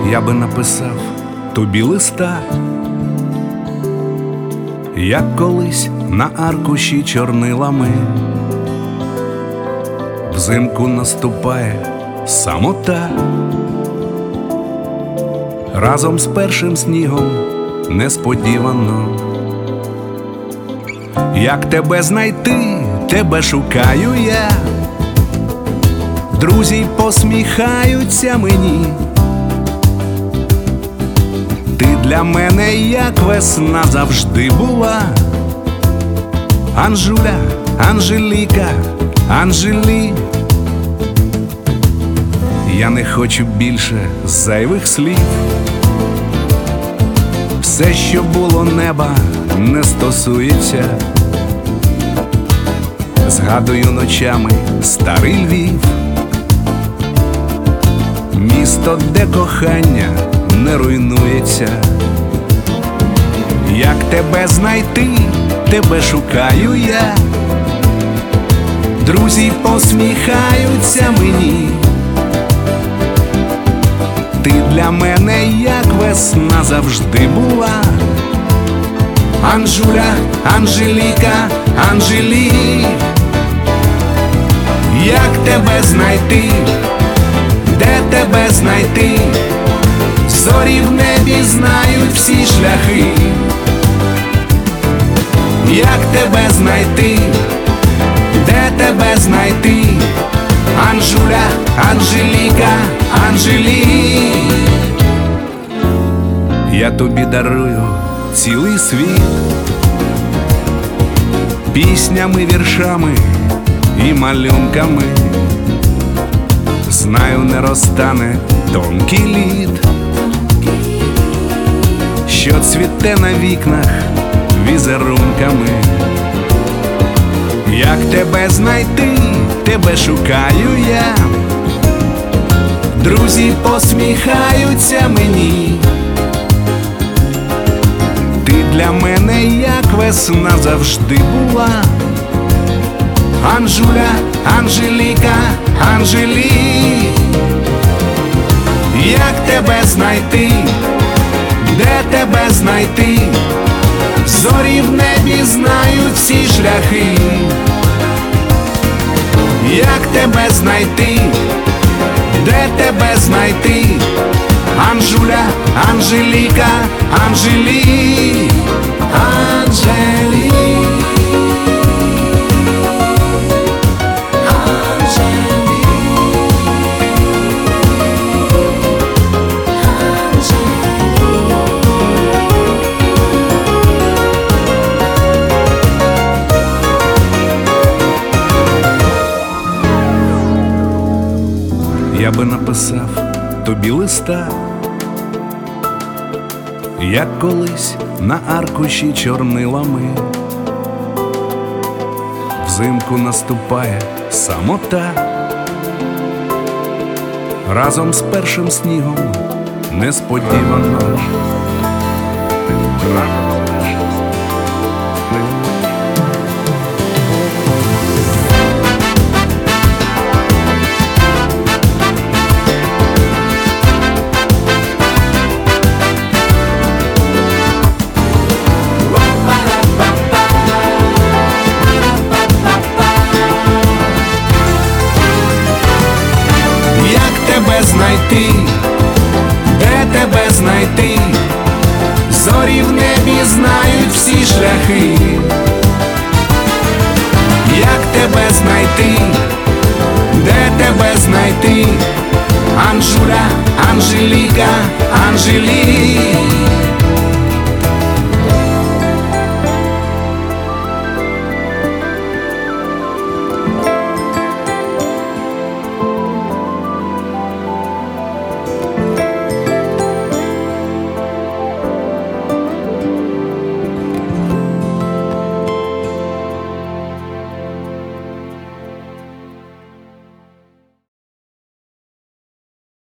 Я би написав тобі листа, як колись на аркуші чорнилами. Взимку наступає самота, разом з першим снігом несподівано. Як тебе знайти, тебе шукаю я, друзі посміхаються мені. Ти для мене, як весна завжди була, Анжуля, Анжеліка, Анжелі. Я не хочу більше зайвих слів. Все, що було неба, не стосується. Згадую ночами старий Львів, місто, де кохання не руйнується. Як тебе знайти, тебе шукаю я, друзі посміхаються мені. Ти для мене, як весна завжди була, Анжуля, Анжеліка, Анжелі. Як тебе знайти, де тебе знайти? Зорі в небі знають всі шляхи. Як тебе знайти, де тебе знайти? Анжуля, Анжеліка, Анжелі. Я тобі дарую цілий світ, піснями, віршами і малюнками. Знаю, не розтане тонкий лід, що цвіте на вікнах візерунками. Як тебе знайти, тебе шукаю я, друзі посміхаються мені. Ти для мене, як весна завжди була, Анжуля, Анжеліка, Анжелі. Як тебе знайти, де тебе знайти? Зорі в небі знають всі шляхи. Як тебе знайти, де тебе знайти? Анжуля, Анжеліка, Анжелі, Анжелі. Я би написав тобі листа, як колись на аркуші чорнилами. Взимку наступає самота, разом з першим снігом несподівано. Знайти, де тебе знайти? Зорі в небі знають всі шляхи. Як тебе знайти, де тебе знайти? Анжуля, Анжеліка, Анжелі.